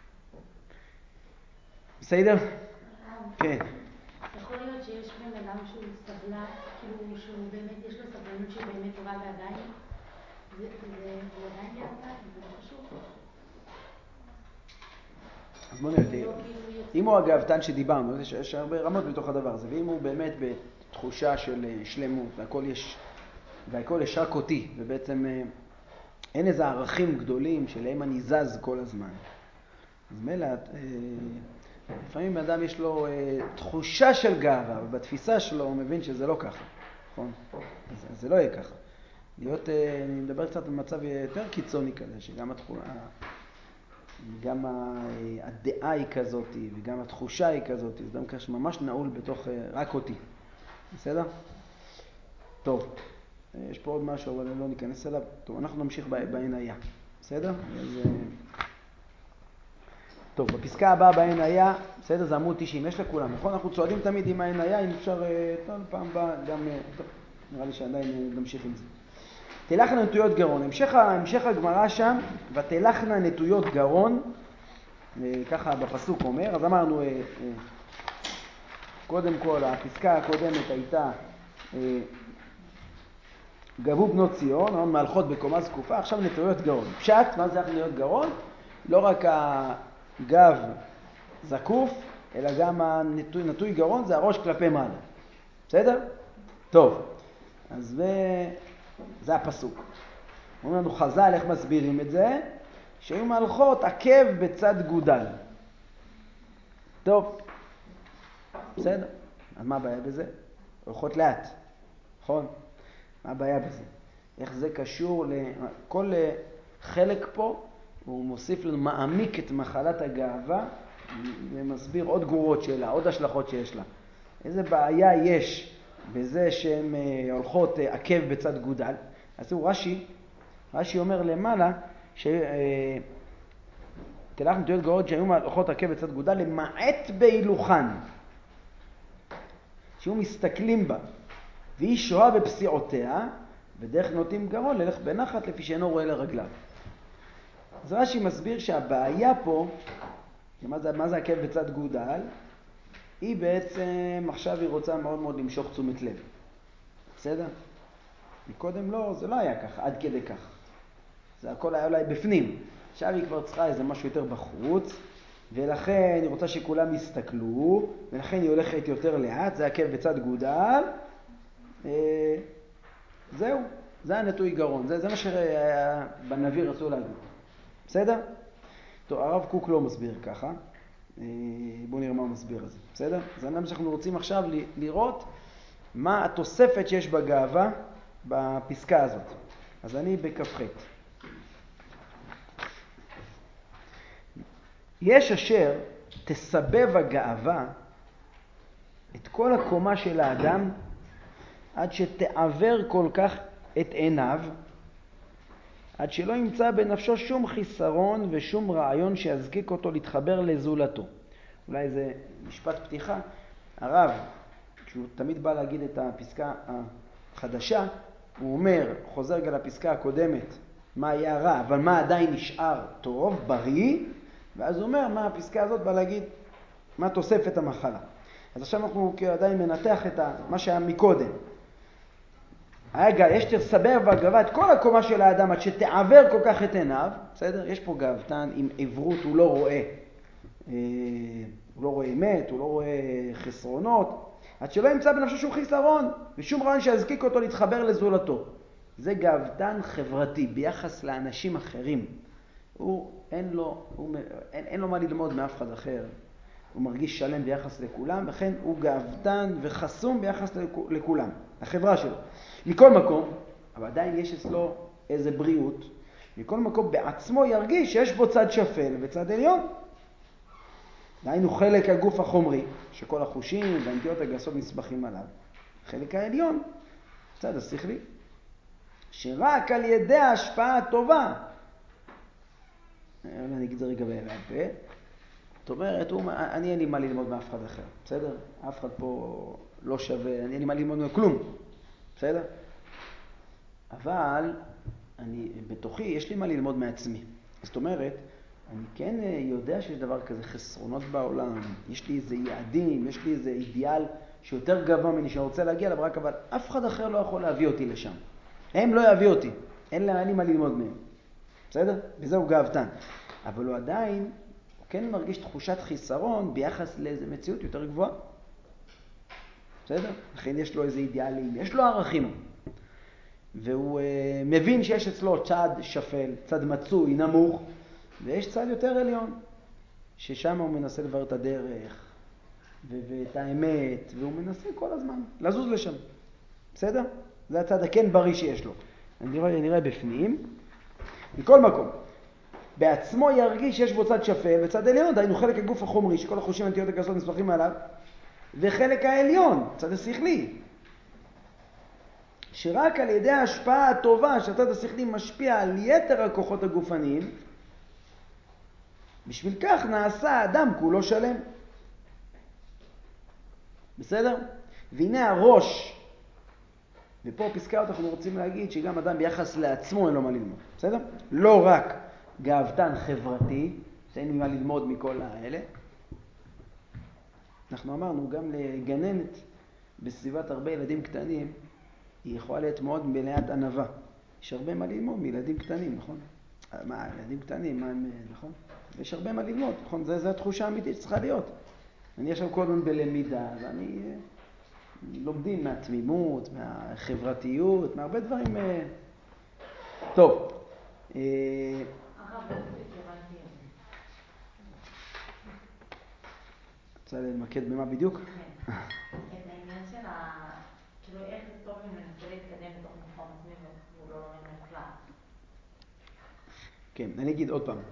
בסדר? כן. יכול להיות שיש בן אדם שהוא סבלה, כאילו שהוא באמת, יש לו סבלנות שהיא באמת טובה ועדיין, זה עדיין גאווה, זה לא חשוב. אז בוא נראה, אם הוא הגאוותן שדיברנו, יש הרבה רמות בתוך הדבר הזה, ואם הוא באמת בתחושה של שלמות, והכל יש רק אותי, ובעצם אין איזה ערכים גדולים שלהם אני זז כל הזמן. אז מילא, לפעמים האדם יש לו תחושה של גאווה, ובתפיסה שלו הוא מבין שזה לא ככה, נכון? אז זה לא יהיה ככה. אני מדבר קצת במצב יותר קיצוני כזה, שגם גם הדעה היא כזאת, וגם התחושה היא כזאת, זה גם ככה ממש נעול בתוך רק אותי. בסדר? טוב, יש פה עוד משהו, אבל לא ניכנס אליו. טוב, אנחנו נמשיך בעין היה. בסדר? טוב, בפסקה הבאה בעין היה, בסדר, זה עמוד 90, יש לכולם, נכון? אנחנו צועדים תמיד עם העין היה, אם אפשר, טוב, פעם הבאה גם, טוב, נראה לי שעדיין נמשיך עם זה. תלכנה נטויות גרון, המשך הגמרא שם, ותלכנה נטויות גרון, ככה בפסוק אומר, אז אמרנו, קודם כל, הפסקה הקודמת הייתה, גבו בנות ציון, מהלכות בקומה זקופה, עכשיו נטויות גרון. פשט, מה זה נטויות גרון? לא רק הגב זקוף, אלא גם נטוי גרון, זה הראש כלפי מעלה. בסדר? טוב, אז זה הפסוק. אומרים לנו חז"ל, איך מסבירים את זה? שהיו מהלכות עקב בצד גודל. טוב, בסדר. אז מה הבעיה בזה? הולכות לאט, נכון? מה הבעיה בזה? איך זה קשור כל חלק פה, הוא מוסיף לנו, מעמיק את מחלת הגאווה, ומסביר עוד גרורות שלה, עוד השלכות שיש לה. איזה בעיה יש בזה שהן הולכות עקב בצד גודל? אז הוא רש"י אומר למעלה, תלך נטויות גרון שהיו הולכות עקב בצד גודל, למעט בהילוכן, שהיו מסתכלים בה, והיא שוהה בפסיעותיה, ודרך נוטים גרון ללך בנחת לפי שאינו רואה לרגליו. אז רש"י מסביר שהבעיה פה, מה זה עקב בצד גודל? היא בעצם, עכשיו היא רוצה מאוד מאוד למשוך תשומת לב. בסדר? מקודם לא, זה לא היה ככה, עד כדי כך. זה הכל היה אולי בפנים. עכשיו היא כבר צריכה איזה משהו יותר בחוץ, ולכן היא רוצה שכולם יסתכלו, ולכן היא הולכת יותר לאט, זה עקב בצד גודל. זהו, זה הנטוי גרון, זה מה שבנביא רצו להגיד. בסדר? טוב, הרב קוק לא מסביר ככה. בואו נראה מה הוא מסביר על זה. בסדר? זה מה שאנחנו רוצים עכשיו לראות מה התוספת שיש בגאווה בפסקה הזאת. אז אני בכ"ח. יש אשר תסבב הגאווה את כל הקומה של האדם עד שתעבר כל כך את עיניו, עד שלא ימצא בנפשו שום חיסרון ושום רעיון שיזקיק אותו להתחבר לזולתו. אולי זה משפט פתיחה. הרב, כשהוא תמיד בא להגיד את הפסקה החדשה, הוא אומר, חוזר גם לפסקה הקודמת, מה היה רע, אבל מה עדיין נשאר טוב, בריא, ואז הוא אומר, מה הפסקה הזאת בא להגיד, מה תוספת המחלה. אז עכשיו אנחנו עדיין מנתח את מה שהיה מקודם. יש תסבב בגאווה את כל הקומה של האדם עד שתעבר כל כך את עיניו, בסדר? יש פה גאוותן עם עברות, הוא לא רואה. הוא לא רואה אמת, הוא לא רואה חסרונות, עד שלא ימצא בנפשו שום חיסרון ושום רעיון שיזקיק אותו להתחבר לזולתו. זה גאוותן חברתי ביחס לאנשים אחרים. אין לו מה ללמוד מאף אחד אחר. הוא מרגיש שלם ביחס לכולם, לכן הוא גאוותן וחסום ביחס לכולם, החברה שלו. מכל מקום, אבל עדיין יש אצלו איזה בריאות, מכל מקום בעצמו ירגיש שיש בו צד שפל וצד עליון. דהיינו חלק הגוף החומרי, שכל החושים והנטיות הגסות נסמכים עליו. חלק העליון, צד השכלי, שרק על ידי ההשפעה הטובה, אני אגיד זה רגע בעל פה, זאת אומרת, אני אין לי מה ללמוד מאף אחד אחר, בסדר? אף אחד פה לא שווה, אין לי מה ללמוד מכלום, בסדר? אבל בתוכי יש לי מה ללמוד מעצמי. זאת אומרת, אני כן יודע שיש דבר כזה חסרונות בעולם, יש לי איזה יעדים, יש לי איזה אידיאל שיותר גבוה ממני שאני רוצה להגיע אליו, רק אבל אף אחד אחר לא יכול להביא אותי לשם. הם לא יביא אותי, אין לי מה ללמוד מהם. בסדר? וזה הוא גאוותן. אבל הוא עדיין, הוא כן מרגיש תחושת חיסרון ביחס לאיזו מציאות יותר גבוהה. בסדר? לכן יש לו איזה אידיאלים, יש לו ערכים. והוא מבין שיש אצלו צד שפל, צד מצוי, נמוך, ויש צד יותר עליון, ששם הוא מנסה לברר את הדרך ואת האמת, והוא מנסה כל הזמן לזוז לשם. בסדר? זה הצד הכן בריא שיש לו. נראה בפנים. מכל מקום, בעצמו ירגיש שיש בו צד שפל וצד עליון, דהיינו חלק הגוף החומרי, שכל החושים והנטיות הגסות נסמכים עליו, וחלק העליון, צד השכלי, שרק על ידי ההשפעה הטובה שהצד השכלי משפיע על יתר הכוחות הגופניים, בשביל כך נעשה האדם כולו שלם. בסדר? והנה הראש, ופה פסקה אותה אנחנו רוצים להגיד שגם אדם ביחס לעצמו אין לו מה ללמוד. בסדר? לא רק גאוותן חברתי, שאין לי מה ללמוד מכל האלה. אנחנו אמרנו גם לגננת בסביבת הרבה ילדים קטנים, היא יכולה להיות מאוד מלאת ענווה. יש הרבה מה ללמוד מילדים קטנים, נכון? מה, ילדים קטנים, מה הם, נכון? יש הרבה מה ללמוד, נכון? זה התחושה האמיתית שצריכה להיות. אני עכשיו כל הזמן בלמידה, ואני לומדים מהתמימות, מהחברתיות, מהרבה דברים. טוב. רוצה למקד במה בדיוק? כן. את העניין של כאילו איך זה טוב אם ננסה להתקדם בתוך מוחם עצמי והוא לא לומד בכלל. כן, אני אגיד עוד פעם.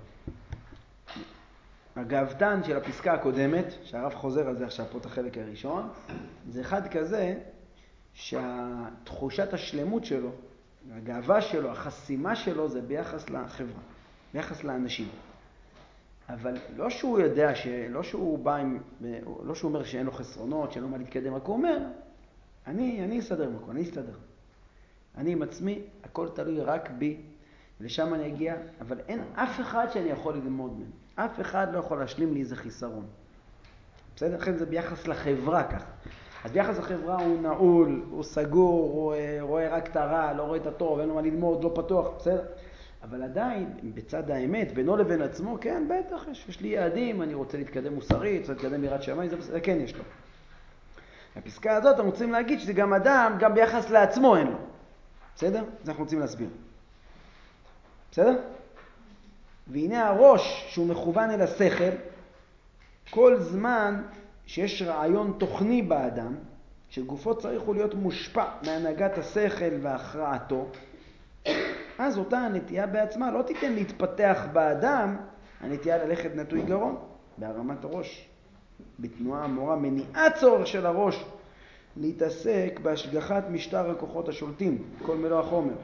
הגאוותן של הפסקה הקודמת, שהרב חוזר על זה עכשיו פה את החלק הראשון, זה אחד כזה שהתחושת השלמות שלו, הגאווה שלו, החסימה שלו זה ביחס לחברה, ביחס לאנשים. אבל לא שהוא יודע, לא שהוא בא עם, לא שהוא אומר שאין לו חסרונות, שאין לו מה להתקדם, רק הוא אומר, אני אסתדר מקום, אני אסתדר. אני עם עצמי, הכל תלוי רק בי, ולשם אני אגיע, אבל אין אף אחד שאני יכול ללמוד מהם. אף אחד לא יכול להשלים לי איזה חיסרון. בסדר? לכן זה ביחס לחברה ככה. אז ביחס לחברה הוא נעול, הוא סגור, הוא רואה רק את הרע, לא רואה את הטוב, אין לו מה ללמוד, לא פתוח, בסדר? אבל עדיין, בצד האמת, בינו לבין עצמו, כן, בטח, יש לי יעדים, אני רוצה להתקדם מוסרית, רוצה להתקדם ביראת שמיים, זה כן יש לו. בפסקה הזאת אנחנו רוצים להגיד שזה גם אדם, גם ביחס לעצמו אין לו. בסדר? זה אנחנו רוצים להסביר. בסדר? והנה הראש שהוא מכוון אל השכל, כל זמן שיש רעיון תוכני באדם, שגופו צריך הוא להיות מושפע מהנהגת השכל והכרעתו, אז אותה הנטייה בעצמה לא תיתן להתפתח באדם, הנטייה ללכת נטוי גרון, בהרמת הראש, בתנועה המורה, מניעת צורך של הראש להתעסק בהשגחת משטר הכוחות השולטים, כל מלוא החומר.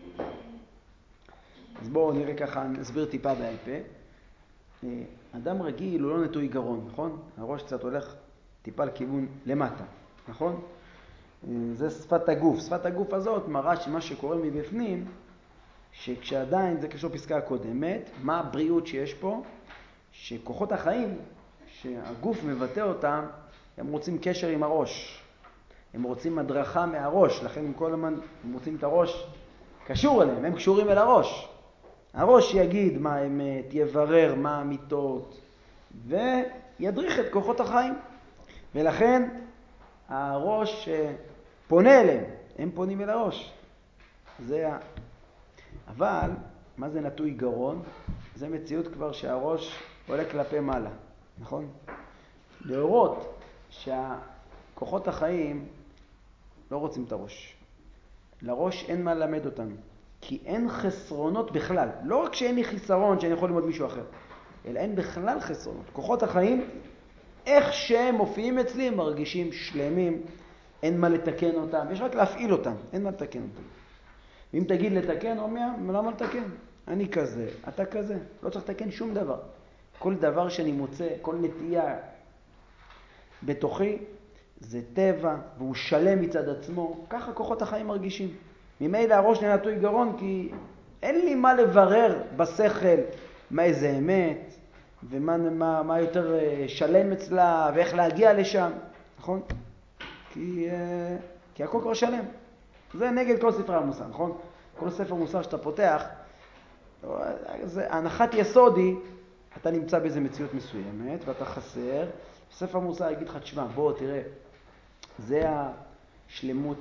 אז בואו נראה ככה, נסביר טיפה בעל פה. אדם רגיל הוא לא נטוי גרון, נכון? הראש קצת הולך טיפה לכיוון למטה, נכון? זה שפת הגוף. שפת הגוף הזאת מראה שמה שקורה מבפנים, שכשעדיין, זה קשור פסקה הקודמת, מה הבריאות שיש פה? שכוחות החיים, שהגוף מבטא אותם, הם רוצים קשר עם הראש. הם רוצים הדרכה מהראש, לכן הם כל הזמן הם רוצים את הראש קשור אליהם, הם קשורים אל הראש. הראש יגיד מה האמת, יברר מה האמיתות, וידריך את כוחות החיים. ולכן הראש פונה אליהם, הם פונים אל הראש. אבל, מה זה נטוי גרון? זה מציאות כבר שהראש עולה כלפי מעלה, נכון? להורות שהכוחות החיים לא רוצים את הראש. לראש אין מה ללמד אותנו. כי אין חסרונות בכלל. לא רק שאין לי חיסרון שאני יכול ללמוד מישהו אחר, אלא אין בכלל חסרונות. כוחות החיים, איך שהם מופיעים אצלי, הם מרגישים שלמים, אין מה לתקן אותם, יש רק להפעיל אותם, אין מה לתקן אותם. ואם תגיד לתקן, אומר, למה לתקן? אני כזה, אתה כזה, לא צריך לתקן שום דבר. כל דבר שאני מוצא, כל נטייה בתוכי, זה טבע, והוא שלם מצד עצמו, ככה כוחות החיים מרגישים. ממילא הראש נטוי גרון, כי אין לי מה לברר בשכל מה איזה אמת, ומה יותר שלם אצלה, ואיך להגיע לשם, נכון? כי הכל כבר שלם. זה נגד כל ספרי המוסר, נכון? כל ספר מוסר שאתה פותח, זה הנחת יסוד היא, אתה נמצא באיזו מציאות מסוימת, ואתה חסר, ספר מוסר יגיד לך, תשמע, בוא תראה, זה השלמות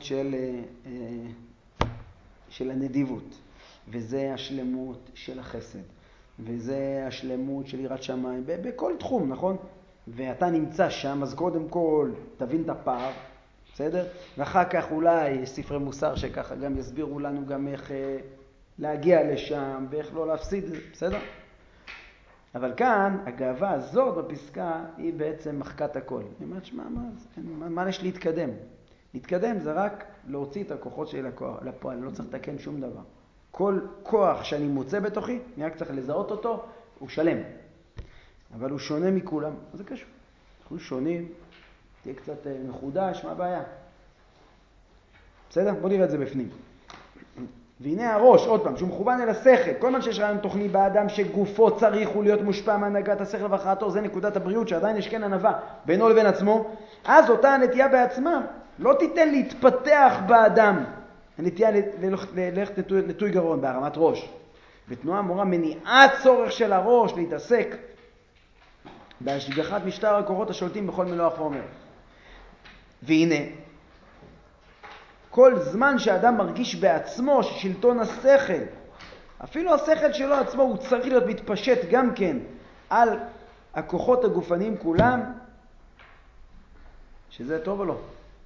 של הנדיבות, וזה השלמות של החסד, וזה השלמות של יראת שמיים, בכל תחום, נכון? ואתה נמצא שם, אז קודם כל תבין את הפער, בסדר? ואחר כך אולי ספרי מוסר שככה גם יסבירו לנו גם איך להגיע לשם, ואיך לא להפסיד, בסדר? אבל כאן, הגאווה הזאת בפסקה היא בעצם מחקת הכל. היא אומרת, שמה, מה יש להתקדם? להתקדם זה רק להוציא את הכוחות שלי לפועל, לא צריך לתקן שום דבר. כל כוח שאני מוצא בתוכי, אני רק צריך לזהות אותו, הוא שלם. אבל הוא שונה מכולם, אז זה קשור. אנחנו שונים, תהיה קצת מחודש, מה הבעיה? בסדר? בוא נראה את זה בפנים. והנה הראש, עוד פעם, שהוא מכוון אל השכל. כל מה שיש רעיון תוכני באדם שגופו צריך הוא להיות מושפע מהנהגת השכל והכרעתו, זה נקודת הבריאות שעדיין יש כן ענווה בינו לבין עצמו, אז אותה הנטייה בעצמה לא תיתן להתפתח באדם. הנטייה ללכת נטוי גרון בהרמת ראש. בתנועה מורה מניעת צורך של הראש להתעסק בהשגחת משטר הכוחות השולטים בכל מלוא החומר. והנה, כל זמן שאדם מרגיש בעצמו ששלטון השכל, אפילו השכל שלו עצמו, הוא צריך להיות מתפשט גם כן על הכוחות הגופניים כולם, שזה טוב או לא?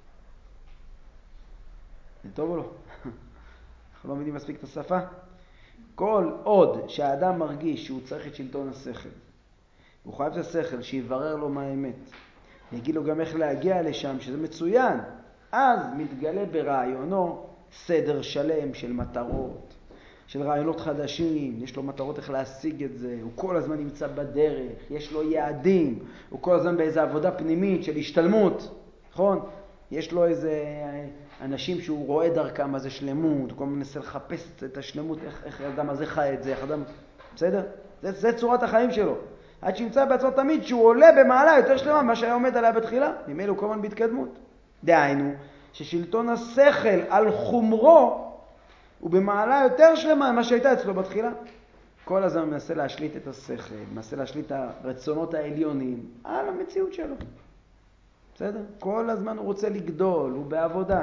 זה טוב או לא? אנחנו לא מבינים מספיק את השפה. כל עוד שהאדם מרגיש שהוא צריך את שלטון השכל, הוא חייב את השכל שיברר לו מה האמת, יגיד לו גם איך להגיע לשם, שזה מצוין, אז מתגלה ברעיונו סדר שלם של מטרות, של רעיונות חדשים, יש לו מטרות איך להשיג את זה, הוא כל הזמן נמצא בדרך, יש לו יעדים, הוא כל הזמן באיזו עבודה פנימית של השתלמות, נכון? יש לו איזה אנשים שהוא רואה דרכם מה זה שלמות, הוא כל הזמן מנסה לחפש את השלמות, איך האדם הזה חי את זה, איך אדם, בסדר? זה צורת החיים שלו. עד שימצא בעצמו תמיד שהוא עולה במעלה יותר שלמה ממה שהיה עומד עליה בתחילה, ממילא הוא כל הזמן בהתקדמות. דהיינו, ששלטון השכל על חומרו הוא במעלה יותר שלמה ממה שהייתה אצלו בתחילה. כל הזמן מנסה להשליט את השכל, מנסה להשליט את הרצונות העליונים על המציאות שלו. בסדר? כל הזמן הוא רוצה לגדול, הוא בעבודה.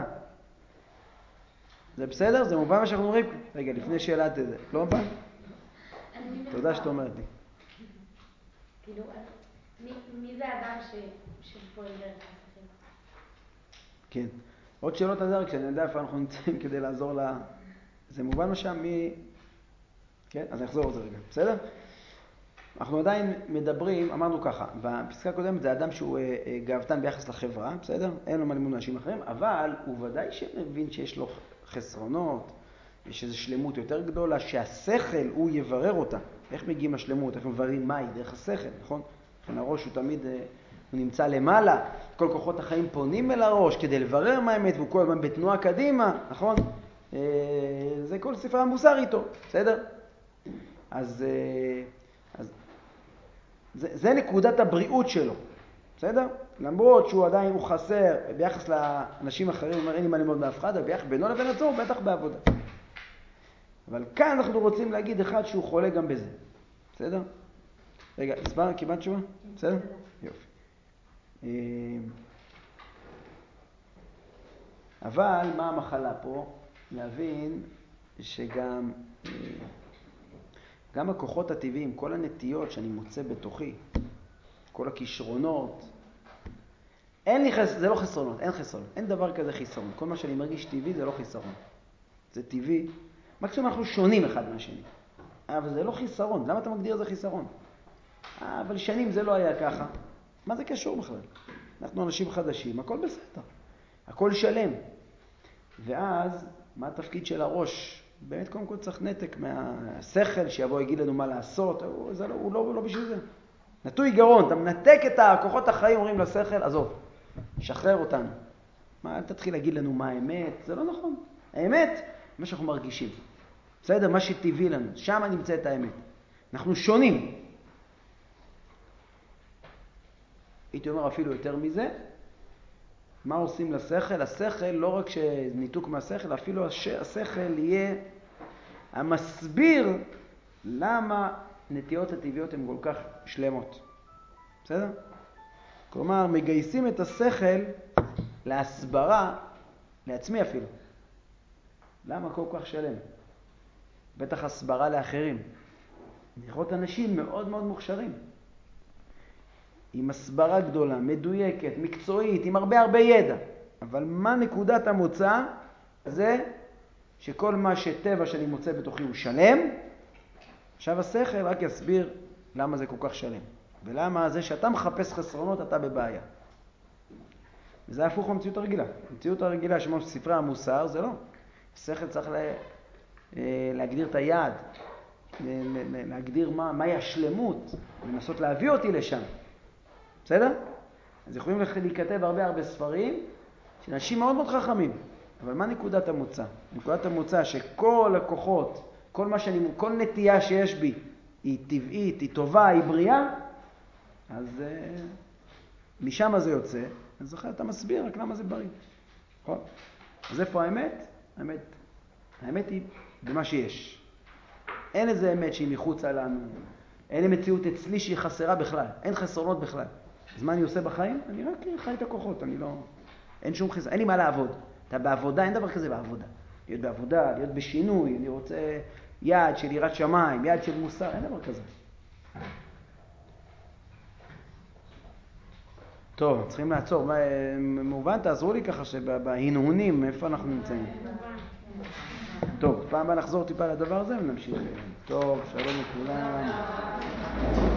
זה בסדר? זה מובן מה שאנחנו אומרים? רגע, לפני שאלת את זה. לא מובן? תודה שאתה אומרת לי. כאילו, מי זה האדם שפועל דרך השכל? כן. עוד שאלות על זה, כשאני יודע איפה אנחנו נמצאים כדי לעזור לה... זה מובן מה שם כן? אז אני אחזור על זה רגע. בסדר? אנחנו עדיין מדברים, אמרנו ככה, בפסקה הקודמת זה אדם שהוא גאוותן ביחס לחברה, בסדר? אין לו מה ללמוד מאנשים אחרים, אבל הוא ודאי שמבין שיש לו חסרונות, יש איזו שלמות יותר גדולה, שהשכל הוא יברר אותה. איך מגיעים לשלמות? איך מבררים מהי? דרך השכל, נכון? לכן הראש הוא תמיד, הוא נמצא למעלה, כל כוחות החיים פונים אל הראש כדי לברר מה האמת, והוא כל הזמן בתנועה קדימה, נכון? זה כל ספר המוסר איתו, בסדר? אז זה נקודת הבריאות שלו, בסדר? למרות שהוא עדיין הוא חסר, ביחס לאנשים אחרים, הוא אומר, אין לי מה ללמוד מאף אחד, אבל ביחס בינו לבין עצמו, בטח בעבודה. אבל כאן אנחנו רוצים להגיד אחד שהוא חולה גם בזה, בסדר? רגע, הסבר, קיבלת תשובה? בסדר? יופי. אבל מה המחלה פה? להבין שגם גם הכוחות הטבעיים, כל הנטיות שאני מוצא בתוכי, כל הכישרונות, זה לא חסרונות, אין חסרונות, אין דבר כזה חיסרון. כל מה שאני מרגיש טבעי זה לא חיסרון. זה טבעי, מקסימום אנחנו שונים אחד מהשני. אבל זה לא חיסרון. למה אתה מגדיר זה חיסרון? אבל שנים זה לא היה ככה. מה זה קשור בכלל? אנחנו אנשים חדשים, הכל בסדר. הכל שלם. ואז, מה התפקיד של הראש? באמת קודם כל צריך נתק מהשכל שיבוא יגיד לנו מה לעשות. הוא לא בשביל זה. נטוי גרון, אתה מנתק את הכוחות החיים, אומרים לשכל, עזוב, שחרר אותנו. אל תתחיל להגיד לנו מה האמת, זה לא נכון. האמת, מה שאנחנו מרגישים. בסדר, מה שטבעי לנו, שם נמצא את האמת. אנחנו שונים. הייתי אומר אפילו יותר מזה, מה עושים לשכל? השכל, לא רק שניתוק מהשכל, אפילו השכל יהיה המסביר למה נטיות הטבעיות הן כל כך שלמות. בסדר? כלומר, מגייסים את השכל להסברה, לעצמי אפילו. למה כל כך שלם? בטח הסברה לאחרים. נראות אנשים מאוד מאוד מוכשרים. עם הסברה גדולה, מדויקת, מקצועית, עם הרבה ידע. אבל מה נקודת המוצא? זה שכל מה שטבע שאני מוצא בתוכי הוא שלם. עכשיו השכל רק יסביר למה זה כל כך שלם. ולמה זה שאתה מחפש חסרונות אתה בבעיה. וזה הפוך במציאות הרגילה. במציאות הרגילה שמה ספרי המוסר זה לא. השכל צריך להגדיר את היעד, להגדיר מהי השלמות, לנסות להביא אותי לשם. בסדר? אז יכולים להיכתב הרבה ספרים של אנשים מאוד מאוד חכמים. אבל מה נקודת המוצא? נקודת המוצא שכל הכוחות, כל נטייה שיש בי היא טבעית, היא טובה, היא בריאה, אז משם זה יוצא. אז זוכר, אתה מסביר רק למה זה בריא. נכון? אז איפה האמת? האמת היא במה שיש. אין איזה אמת שהיא מחוצה לנו. אין מציאות אצלי שהיא חסרה בכלל. אין חסרונות בכלל. אז מה אני עושה בחיים? אני רק חי את הכוחות. אין שום חסר. אין לי מה לעבוד. אתה בעבודה, אין דבר כזה בעבודה. להיות בעבודה, להיות בשינוי. אני רוצה יעד של יראת שמיים, יעד של מוסר. אין דבר כזה. טוב, צריכים לעצור. מובן, תעזרו לי ככה שבהנהונים, איפה אנחנו נמצאים? טוב, פעם הבאה נחזור טיפה לדבר הזה ונמשיך. טוב, שלום לכולם.